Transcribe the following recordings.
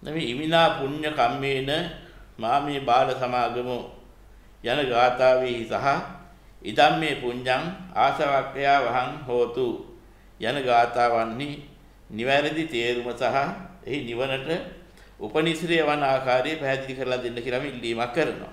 නෙමෙයි ඉමිනා පුඤ්ඤ කම්මේන මාමේ බාල සමාගමෝ යන ගාථාවේ සහ ඉදම්මේ පුඤ්ඤං ආසවක්ඛයා වහං හෝතු යන ගාථාවන්හි නිවැරදි තේරුම සහ එහි නිවනට උපනිශ්‍රය වන ආකාරය පැහැදිලි කරලා දෙන්න කියලා මම ඉල්ලීමක් කරනවා.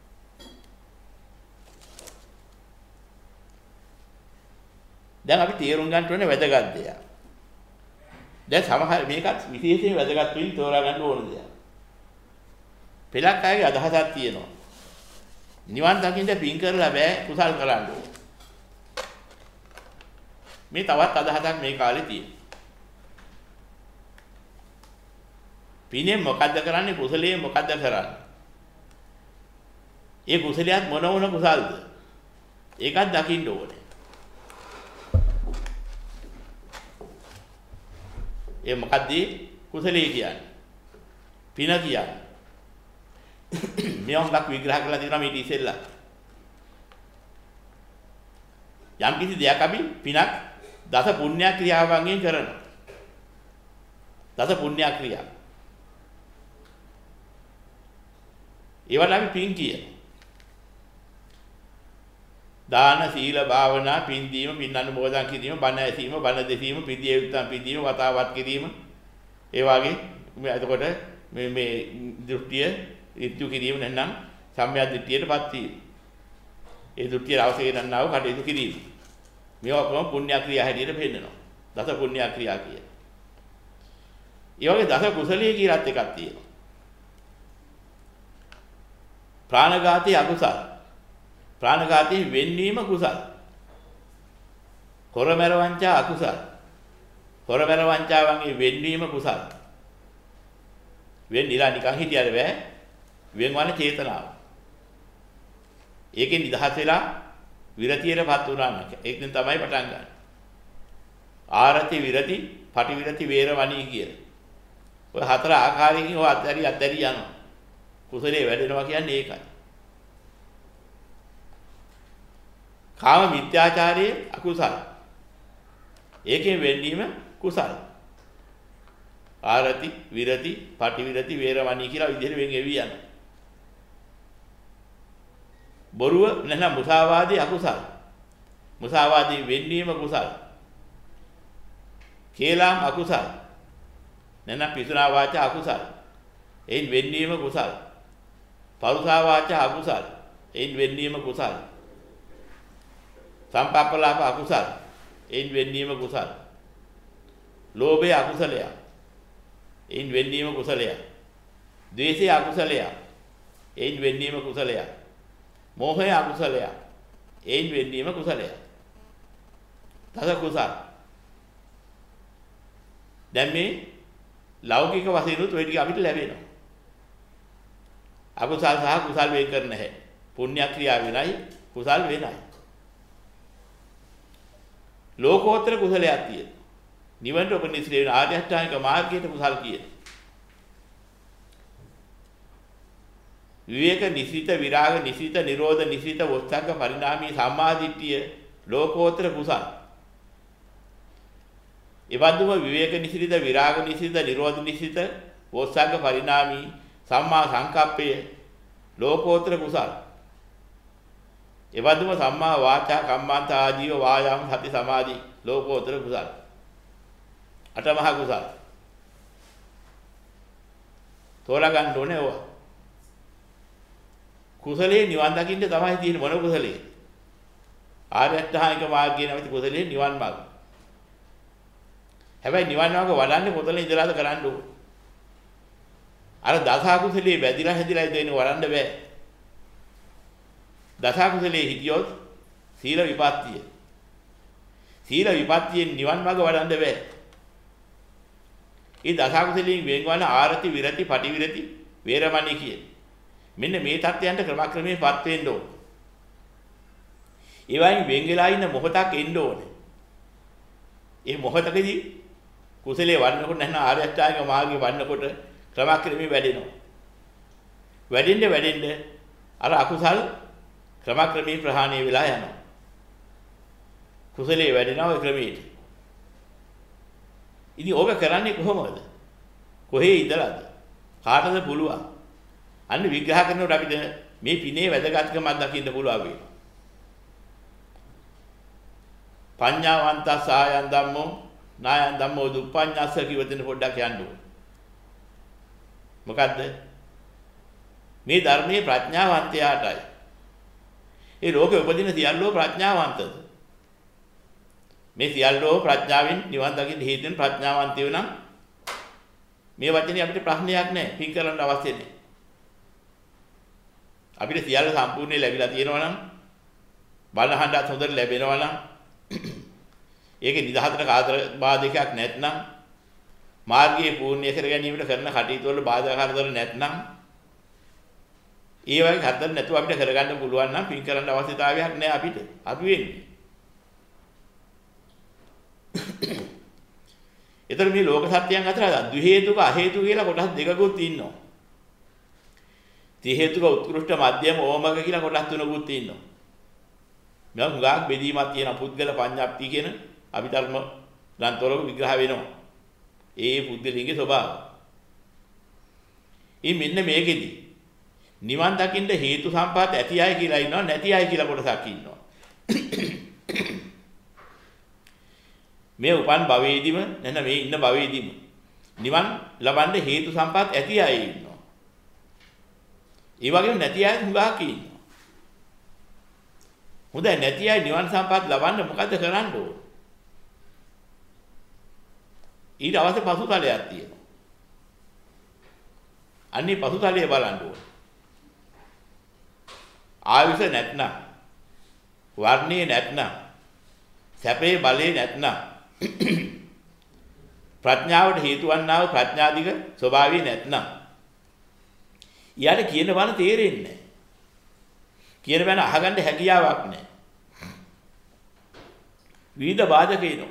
දැන් අපි තේරුම් ගන්න ඕනේ වැදගත් දෙයක්. දැන් සමහර මේකත් විශේෂයෙන් වැදගත් වෙමින් තෝරා ගන්න ඕන දෙයක්. පෙළක් අයගේ අදහසක් තියෙනවා. නිවන් දකින්න පින් කරලා බෑ කුසල් කරන්න ඕනේ. මේ තවත් අදහසක් මේ කාලේ තියෙනවා. පිනේ මොකද්ද කරන්නේ කුසලයේ මොකද්ද කරන්නේ? ඒ කුසලියත් මොන කුසල්ද? ඒකත් දකින්න ඕනේ. ඒ මොකද්ද කුසලයේ කියන්නේ? පින කියන්නේ. මෙයන්ක් විග්‍රහ කරලා තියෙනවා මේ ඉතිසෙල්ලා. යම් කිසි දෙයක් අපි පිනක් දස පුණ්‍ය ක්‍රියාවන්ගෙන් කරනවා. දස පුණ්‍ය ක්‍රියා. ඒවට අපි පින් කියනවා. දාන සීල භාවනා පින් දීම පින් අනුමෝදන් කිරීම බණ ඇසීම බණ දෙසීම පිළිය යුත්තම් පිළිදීම වතාවත් කිරීම ඒ වගේ එතකොට මේ දෘෂ්ටිය ඉක්තු කිරීම නැත්නම් සම්මිය දෘෂ්ටියටපත් වීම ඒ දෘෂ්ටිය අවශ්‍ය නැන්නා වූ කටයුතු කිරීම මේවා කොහොම පුණ්‍ය ක්‍රියා හැටියට පෙන්නනවා දස පුණ්‍ය ක්‍රියා කිය. ඒ වගේ දස කුසලයේ කියලාත් එකක් තියෙනවා. ප්‍රාණඝාතී අකුසල ප්‍රාණඝාතී වෙන්වීම කුසල. හොරමැර වංචා අකුසල. හොරමැර වංචාවන්ගේ වෙන්වීම කුසල. වෙන්නිලා නිකන් හිටියද බෑ. වෙන්වන චේතනාව. ඒකෙන් නිදහස් වෙලා විරතියටපත් වුණා නම් ඒකෙන් තමයි පටන් ගන්න. ආරති විරති, පටි විරති, වේරමණී කියන. ඔය හතර ආකාරයකින් ඔය අත්හැරි යනවා. කුසලයේ වැඩෙනවා කියන්නේ ඒකයි. කාම මිත්‍යාචාරයේ අකුසල. ඒකෙන් වෙන්නීම කුසල. ආරති, විරති, පටි විරති, වේරමණී කියලා විදිහට වෙන් එවි යනවා. බොරුව නැත්නම් මුසාවාදී අකුසල. මුසාවාදී වෙන්නීම කුසල. කේලම් අකුසල. නැත්නම් පිසුනා වාචා අකුසල. එයින් වෙන්නීම කුසල. පරුසා වාචා අකුසල. එයින් වෙන්නීම කුසල. සම්පප්පලාප අකුසල. එයින් වෙන්නීම කුසල. ලෝභය අකුසලය. එයින් වෙන්නීම කුසලය. ද්වේෂය අකුසලය. එයින් වෙන්නීම කුසලය. මෝහය අකුසලය. එයින් වෙන්නීම කුසලය. දස කුසල. දැන් මේ ලෞකික වශයෙන් උත් ඔය ටික අපිට ලැබෙනවා. අකුසල් සහ කුසල් වෙන් කර නැහැ. පුණ්‍ය ක්‍රියා වෙනයි කුසල් වෙනයි. ලෝකෝත්තර කුසලයක් තියෙනවා. නිවනට උපනිශ්‍රේ වෙන ආර්ය අෂ්ටාංගික මාර්ගයට කුසල් කියන. විවේක නිසිත විරාග නිසිත නිරෝධ නිසිත වොස්සග්ග පරිණාමී සම්මාදිට්ඨිය ලෝකෝත්තර කුසල්. එවදුම විවේක නිසිත විරාග නිසිත නිරෝධ නිසිත වොස්සග්ග පරිණාමී සම්මා සංකප්පය ලෝකෝත්තර කුසල්. එවදුම සම්මා වාචා කම්මන්ත ආජීව වායාම සති සමාධි ලෝකෝත්තර කුසල්. අටමහා කුසල්. තෝරා ගන්න ඕනේ ඕවා. කුසලයේ නිවන් දකින්න තමයි තියෙන්නේ මොන කුසලයේ? ආර්ය අෂ්ටාංගික මාර්ගයේ නැමැති කුසලයේ නිවන් මාර්ගය. හැබැයි නිවන් මාර්ග වඩන්නේ කොතන ඉඳලාද කරන්න ඕනේ? අර දසකුසලයේ වැදිලා හැදිලා ඉඳගෙන වඩන්න බෑ. දසකුසලයේ හිටියොත් සීල විපත්තිය. සීල විපත්තියෙන් නිවන් මාර්ග වඩන්න බෑ. ඒ දසකුසලයෙන් වෙන්වන ආරති විරති පටි විරති වේරමණී කියේ. මෙන්න මේ தත්යන්ට ක්‍රමක්‍රමයෙන් පත් වෙන්න ඕනේ. ඒ වයින් වෙන් වෙලා ඉන්න මොහොතක් එන්න ඕනේ. ඒ මොහොතකදී කුසලයේ වඩනකොට නැත්නම් ආර්ය අෂ්ටාංගික මාර්ගයේ වඩනකොට ක්‍රමක්‍රමයෙන් වැඩෙනවා. වැඩෙන්න අර අකුසල් ක්‍රමක්‍රමයෙන් ප්‍රහාණය වෙලා යනවා. කුසලයේ වැඩෙනවා ඒ ක්‍රමයට. ඉතින් ඕක කරන්නේ කොහොමද? කොහේ ඉඳලාද? කාටද පුළුවන්? අන්න විග්‍රහ කරනකොට අපිට මේ පිනේ වැදගත්කමක් දකින්න පුළුවන් වෙනවා. පඤ්ඤාවන්තස් ආයන් ධම්මෝ නායන් ධම්මෝ දුප්පඤ්ඤස්ස කිවදින පොඩ්ඩක් යන්න ඕන. මොකද්ද? මේ ධර්මයේ ප්‍රඥාවන්තයාටයි. ඒ ලෝකෙ උපදින සියල්ලෝ ප්‍රඥාවන්තද? මේ සියල්ලෝ ප්‍රඥාවෙන් නිවන් දකින්න හේතු වෙන ප්‍රඥාවන්තයෝ නම් මේ වචනේ අපිට ප්‍රශ්නයක් නැහැ. පින් කරන්න අවශ්‍ය නැහැ. අපිට සියල්ල සම්පූර්ණයෙන් ලැබිලා තියෙනවා නම් බලහඬත් හොඳට ලැබෙනවා නම් ඒකේ නිදහසට කාතර බාධකයක් නැත්නම් මාර්ගයේ පූර්ණ්‍ය කර ගැනීමට කරන කටයුතු වල බාධා කරදර නැත්නම් ඒ වගේ හතර නැතුව අපිට කරගන්න පුළුවන් නම් පින් කරන්න අවශ්‍යතාවයක් නැහැ අපිට. අපි වෙන්නේ. ඒතර මේ ලෝක සත්‍යයන් අතර ද්වි හේතුක අ හේතු කියලා කොටස් දෙකකුත් ඉන්නවා. ත්‍රි හේතුක උත්කෘෂ්ඨ මධ්‍යම ඕමක කියලා කොටස් තුනකුත් ඉන්නවා. මම හුඟක් බෙදීමක් තියෙන පුද්ගල පඤ්ඤාප්ති කියන අභිධර්ම ග්‍රන්ථවල විග්‍රහ වෙනවා. ඒ පුද්ගලින්ගේ ස්වභාවය. මෙන්න මේකෙදි නිවන් දකින්න හේතු සම්පත් ඇති අය කියලා ඉන්නවා නැති අය කියලා කොටසක් ඉන්නවා. මේ උපන් භවයේදීම නැත්නම් මේ ඉන්න භවයේදීම නිවන් ලබන්න හේතු සම්පත් ඇති අය ඉන්නවා. ඒ වගේම නැති අය හුඟක් ඉන්නවා. හොඳයි නැති අය නිවන් සම්පත් ලබන්න මොකද කරන්න ඕන? ඊට අවශ්‍ය පසුතලයක් තියෙනවා. අන්නේ පසුතලය බලන්න ඕන. ආයුෂ නැත්නම් වර්ණේ නැත්නම් සැපේ බලේ නැත්නම් ප්‍රඥාවට හේතු වන්නා වූ ප්‍රඥාදික ස්වභාවය නැත්නම් යාට කියන බණ තේරෙන්නේ නැහැ. කියන බණ අහගන්න හැකියාවක් නැහැ. විවිධ බාධක එනවා.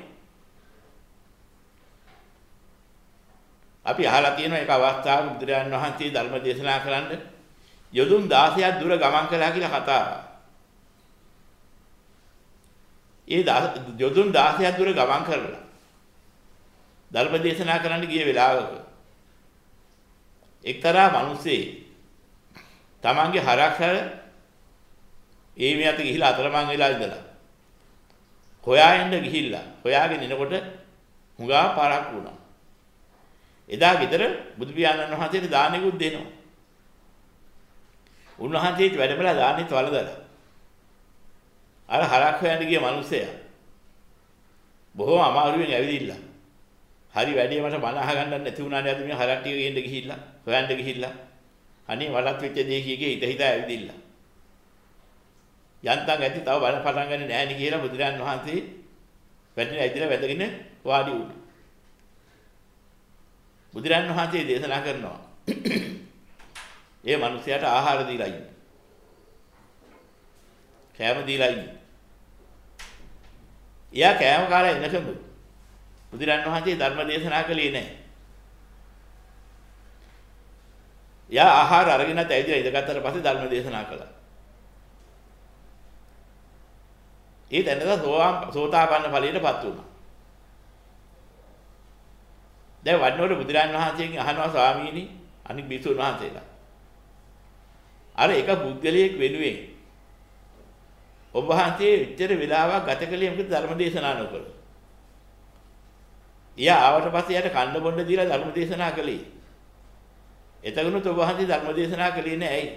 අපි අහලා තියෙන එක අවස්ථාවක බුදුරජාණන් වහන්සේ ධර්ම දේශනා කරන්න යොදුන් 16ක් දුර ගමන් කළා කියලා කතාවක්. ඒ යොදුන් 16ක් දුර ගමන් කරලා ධර්ම දේශනා කරන්න ගිය වෙලාවක එක්තරා මිනිස්සේ තමන්ගේ හරක්සල ඒ මෙයාට ගිහිලා අතරමං වෙලා ඉඳලා හොයාගෙන ගිහිල්ලා හොයාගෙන එනකොට හුඟා පාරක් වුණා. එදා ගෙදර බුදු පියාණන් වහන්සේට දානෙකුත් දෙනවා. උන්වහන්සේට වැඩමලා දානෙත් වළඳලා. අර හරක් හොයන්න ගිය මිනිස්සයා බොහොම අමාරුවෙන් ඇවිදින්න. හරි වැඩේ මට බණ අහගන්න නැති වුණානේ අද මේ හරක් ටික ගේන්න ගිහිල්ලා හොයන්න ගිහිල්ලා. අනේ වලත් වෙච්ච දේ කීකේ හිත ඇවිදින්න. යන්තම් ඇති තව බණ පටන් ගන්නේ නැහැ නේ කියලා බුදුරජාන් වහන්සේ වැඩිලා ඇවිදලා වැදගෙන වාඩි වුණා. බුදුරජාන් වහන්සේ දේශනා කරනවා. ඒ මිනිසයාට ආහාර දීලා ඉන්න. කෑම දීලා ඉන්න. එයා කෑම කාලා ඉන්නකම බුදුරජාන් වහන්සේ ධර්ම දේශනා කළේ නැහැ. එයා ආහාර අරගෙන ඇවිදලා ඉඳගත්තට පස්සේ ධර්ම දේශනා කළා. ඒ දැනට සෝතාපන්න ඵලයටපත් වුණා. දැන් වඩනකොට බුදුරජාන් වහන්සේගෙන් අහනවා ස්වාමීනි අනික් බිසුන් වහන්සේලා. අර එක පුද්ගලයෙක් වෙනුවෙන් ඔබ වහන්සේ විතර වෙලාවක් ගත කළේ මොකද ධර්ම දේශනා නොකර. එයා ආවට පස්සේ යාට කන්න බොන්න දීලා ධර්ම දේශනා කළේ. එතකොනුත් ඔබ වහන්සේ ධර්ම දේශනා කළේ නෑ ඇයි?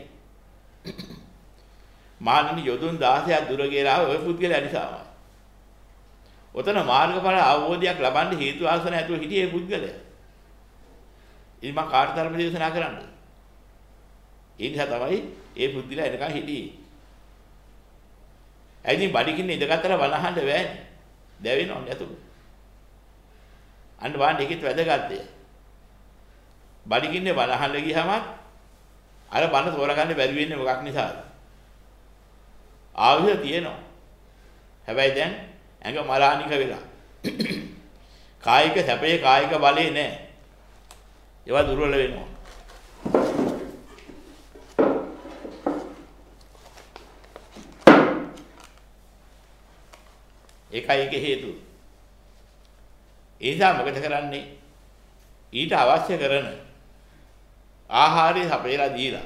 මානනි යොදුන් 16ක් දුර ගියලා ඔය පුද්ගලයා නිසාමයි. ඔතන මාර්ගඵල අවබෝධයක් ලබන්න හේතු ආසන ඇතුව හිටියේ පුද්ගලයා. ඉතින් මම කාට ධර්ම දේශනා කරන්නේ? ඒ නිසා තමයි ඒ පුද්ගලයා එනකන් හිටියේ. ඇයිදින් බඩගින්න ඉඳගත්තර වනහඬ වැන්නේ. දැවෙනව නේතුළු. අන්න වාන්නේ ඒකෙත් වැදගත් දෙය. බඩගින්නේ වනහඬ ගියහම අර බන තෝරගන්න බැරි වෙන්නේ මොකක් නිසාද? ආයුෂ තියෙනවා. හැබැයි දැන් ඇඟ මලානික වෙලා. කායික සැපේ කායික බලේ නැහැ. ඒවා දුර්වල වෙනවා. ඒකයි ඒකේ හේතුව. ඒ නිසා මොකද කරන්නේ? ඊට අවශ්‍ය කරන ආහාරය හපේලා දීලා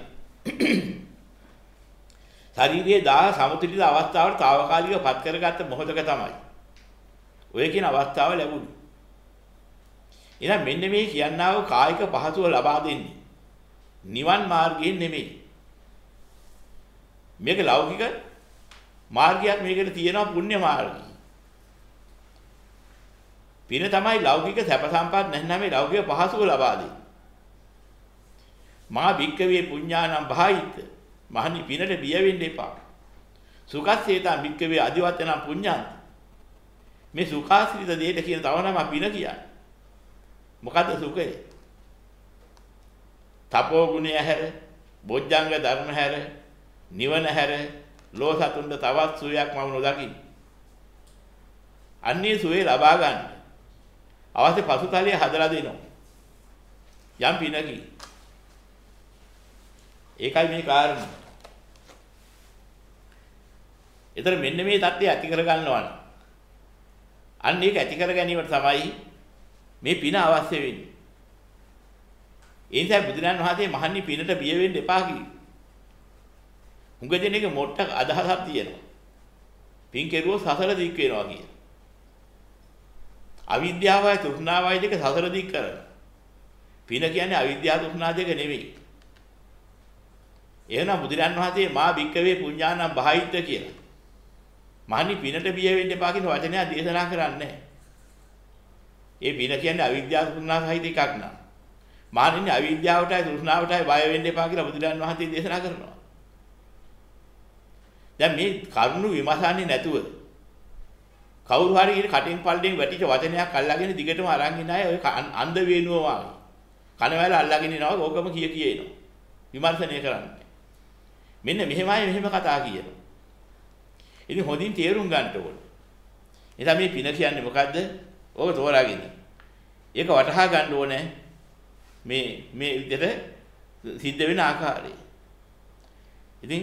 ශරීරයේ දා සමතුලිත අවස්ථාවට తాවකාලිකව පත් කරගත්ත මොහොතක තමයි ඔය කියන අවස්ථාව ලැබුණේ. එහෙනම් මෙන්න මේ කියන්නා වූ කායික පහසුව ලබා දෙන්නේ නිවන් මාර්ගයෙන් නෙමෙයි. මේක ලෞකික මාර්ගයක්, මේකට තියෙනවා පුණ්‍ය මාර්ගය. පින තමයි ලෞකික සැප සම්පත් නැත්නම් මේ ලෞකික පහසුව ලබා දෙන්නේ. මා භික්කවේ පුඤ්ඤානම් භායිත. මහනි පිනට බිය වෙන්න එපා. සුඛස්සේතං භික්කවේ අදිවචනං පුඤ්ඤාන්ති. මේ සුඛාශ්‍රිත දෙයට කියන තව නම පින කියන්නේ. මොකද්ද සුඛය? තපෝ ගුණය හැර, බොජ්ජංග ධර්ම හැර, නිවන හැර, ලෝසතුන්ට තවත් සුවයක් මම නොදකිමි. අන්නේ සුවේ ලබා ගන්න අවශ්‍ය පසුතලයේ හදලා දෙනවා. යම් පිනකි. ඒකයි මේ කාරණා. ඒතර මෙන්න මේ தත්ත්වය ඇති කර ගන්නවා නම් අන්න ඒක ඇති කර ගැනීමට තමයි මේ පින අවශ්‍ය වෙන්නේ. ඒ නිසා බුදුරජාණන් වහන්සේ මහන්නි පිනට බිය වෙන්න එපා කිව්වේ. හුඟ දෙනෙක් මොට්ට අදහසක් තියෙනවා. පින් කෙරුවොත් සසර දික් වෙනවා කියන. අවිද්‍යාවයි තෘෂ්ණාවයි දෙක සසර දික් කරන. පින කියන්නේ අවිද්‍යාව තෘෂ්ණා දෙක නෙවෙයි. එහෙනම් බුදුරජාණන් වහන්සේ මා භික්කවේ පුඤ්ඤානම් භායිත කියලා. මහනි පිනට බිය වෙන්න එපා කියන වචනය දේශනා කරන්නේ නැහැ. ඒ පින කියන්නේ අවිද්‍යාව තෘෂ්ණා සහිත එකක් නා. මහණෙනි අවිද්‍යාවටයි තෘෂ්ණාවටයි බය වෙන්න එපා කියලා බුදුරජාණන් වහන්සේ දේශනා කරනවා. දැන් මේ කරුණු විමසන්නේ නැතුව කවුරු හරි කටින් පල්ලෙන් වැටිච්ච වචනයක් අල්ලගෙන දිගටම අරන් ඉන්න අය ඔය අන්ධ වේනුව වාගේ කනවැල අල්ලගෙන ඉනවා ඕකම කිය එනවා. විමර්ශනය කරන්නේ. මෙන්න මෙහෙමයි මෙහෙම කතා කියනවා. ඉතින් හොඳින් තේරුම් ගන්න ඕනේ. එතන මේ පින කියන්නේ මොකද්ද? ඕක තෝරාගෙන. ඒක වටහා ගන්න ඕනේ. මේ විදිහට සිද්ධ වෙන ආකාරය. ඉතින්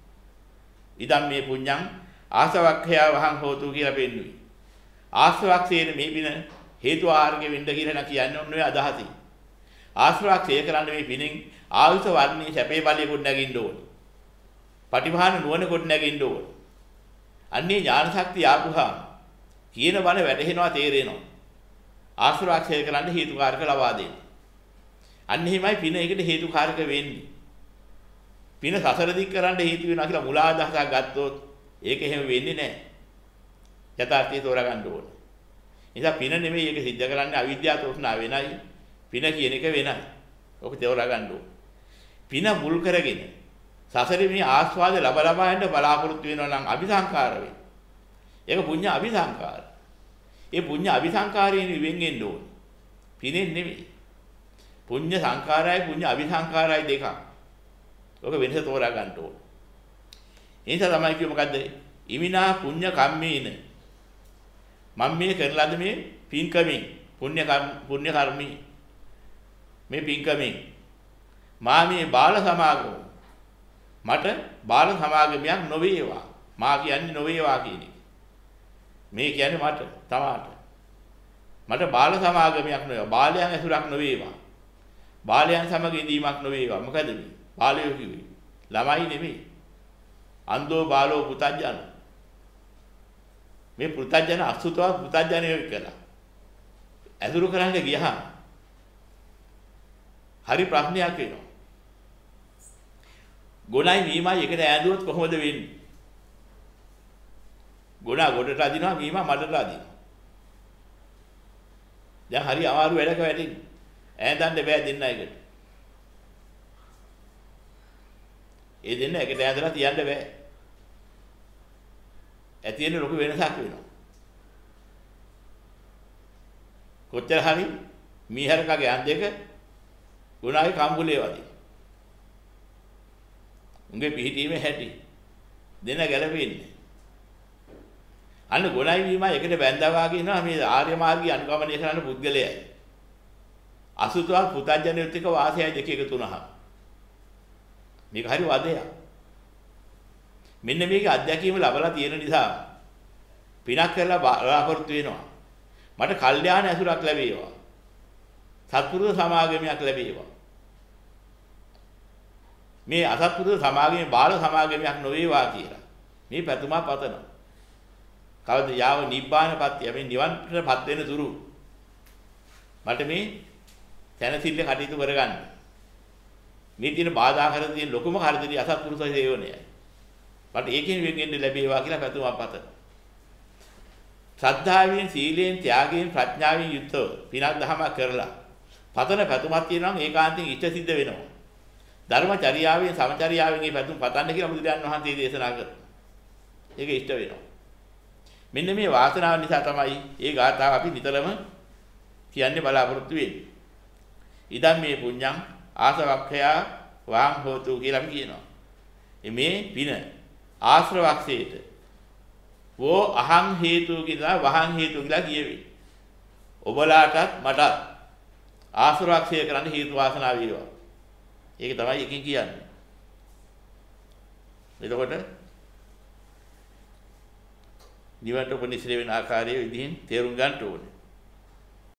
ඉදම් මේ පුඤ්ඤං ආසවක්ඛයා වහං හෝතු කියලා පෙන්වුයි. ආසවක්ඛයේන මේ පින හේතු ආර්ග වෙන්න කියලා කියන්නේ ඔන්න ඔය අදහසින්. ආශ්‍රවක්ඛය කරන්න මේ පිනෙන් ආයුෂ වර්ණී සැපේ බලය කොට නැගින්න ඕනේ. පටිභාන නුවණ කොට නැගින්න ඕනේ. අන්නේ ඥාන ශක්තිය ආපුහා කියන බණ වැටහෙනවා තේරෙනවා. ආශ්‍රවක්ඛය කරන්න හේතුකාරක ලබා දෙන්න. අන්න එහෙමයි පින ඒකට හේතුකාරක වෙන්නේ. පින සසර දික් කරන්න හේතු වෙනවා කියලා මුලා අදහසක් ගත්තොත් ඒක එහෙම වෙන්නේ නැහැ. යථාර්ථය තෝරා ගන්න ඕනේ. නිසා පින නෙමෙයි ඒක සිද්ධ කරන්නේ අවිද්‍යාව තෘෂ්ණාව වෙනයි. පින කියන එක වෙනයි. ඔක තෝරා ගන්න ඕනේ. පින මුල් කරගෙන සසරේ මේ ආස්වාද ලබා යන්න බලාපොරොත්තු වෙනවා නම් අபிසංකාර වේ. ඒක පුඤ්ඤ අபிසංකාර. ඒ පුඤ්ඤ අபிසංකාරයෙන් වෙන්ගෙන්න ඕනේ. පිනෙන් නෙමෙයි. පුඤ්ඤ සංකාරයයි පුඤ්ඤ අபிසංකාරයයි දෙකක්. ඔක වෙනස තෝරා ගන්න ඕනේ. ඒ නිසා තමයි කිව්වේ මොකද්ද? ඉමිනා පුඤ්ඤ කම්මේන. මම මේ කරන ලද මේ පින්කමෙන් පුණ්‍ය කර්මී මේ පින්කමෙන් මා මේ බාල සමාගම මට බාල සමාගමයක් නොවේවා. මා කියන්නේ නොවේවා කියන එක. මේ කියන්නේ මට තමාට. මට බාල සමාගමයක් නොවේවා. බාලයන් ඇසුරක් නොවේවා. බාලයන් සමග ඉඳීමක් නොවේවා. මොකද මේ? බාලයෝ කිව්වේ ළමයි නෙමෙයි. අන්දෝ බාලෝ පුතඥන. මේ පුතඥන අසුතව පුතඥයෝ කියලා. ඇසුරු කරන්න ගියහම හරි ප්‍රශ්නයක් වෙනවා. ගොණයි මීමයි එකට ඈඳුවොත් කොහොමද වෙන්නේ? ගොණා ගොඩට අදිනවා මීමා මඩට අදිනවා. දැන් හරි අමාරු වැඩක වැටෙන්නේ. ඈඳන්න බෑ දෙන්න එකට. ඒ දෙන්න එකට ඈඳලා තියන්න බෑ. ඇතියෙන ලොකු වෙනසක් වෙනවා. කොච්චර හරි මීහරකගේ අන් දෙක ගුණාගේ කම්බුලේ වදී. උන්ගේ පිහිටීමේ හැටි දෙන ගැලපෙන්නේ. අන්න ගුණයි වීමයි එකට බැඳා වාගේ ඉනවා මේ ආර්ය මාර්ගය අනුගමනය කරන පුද්ගලයයි. අසුතවල් පුතඥයොත් එක්ක වාසයයි දෙක එකතු වුණා. මේක හරි වදයක්. මෙන්න මේක අධ්‍යක්ීම ලැබලා තියෙන නිසා පිනක් කරලා බලාපොරොත්තු වෙනවා. මට කල්යාණ ඇසුරක් ලැබේවා. සත්පුරුෂ සමාගමයක් ලැබේවා. මේ අසත්පුරුෂ සමාගමේ බාල සමාගමයක් නොවේවා කියලා. මේ පැතුමක් පතනවා. කවද යාව නිබ්බානපත්තිය මේ නිවන්ටපත් වෙන තුරු මට මේ තනසිල්ල කටයුතු කරගන්න. මේ තියෙන බාධා කර තියෙන ලොකුම කරදරي අසත්පුරුෂ සේවනයයි. මට ඒකෙන් වෙන්නේ ලැබේවා කියලා පැතුමක් පතනවා. ශ්‍රද්ධාවෙන්, සීලයෙන්, ත්‍යාගයෙන්, ප්‍රඥාවෙන් යුක්තව පිනක් දහමක් කරලා පතන පැතුමක් තියෙනවා නම් ඒකාන්තයෙන් ඉෂ්ට සිද්ධ වෙනවා. ධර්මචර්යාවෙන්, සමචර්යාවෙන් මේ පැතුම් පතන්න කියලා බුදුරජාණන් වහන්සේ දේශනා කරනවා. ඒක ඉෂ්ට වෙනවා. මෙන්න මේ වාසනාව නිසා තමයි මේ ගාථාව අපි නිතරම කියන්නේ බලාපොරොත්තු වෙන්නේ. ඉදම් මේ පුඤ්ඤං ආසවක්ඛයා වාං හෝතු කියලා අපි කියනවා. මේ පින ආශ්‍රවක්ෂේට වෝ අහං හේතු කියලා වහං හේතු කියලා කියවේ. ඔබලාටත් මටත් ආශ්‍රවක්ෂය කරන්න හේතු වාසනාව වේවා. ඒක තමයි එකකින් කියන්නේ. එතකොට නිවන්ට උපනිශ්‍රේ වෙන ආකාරයේ විදිහින් තේරුම් ගන්න ඕනේ.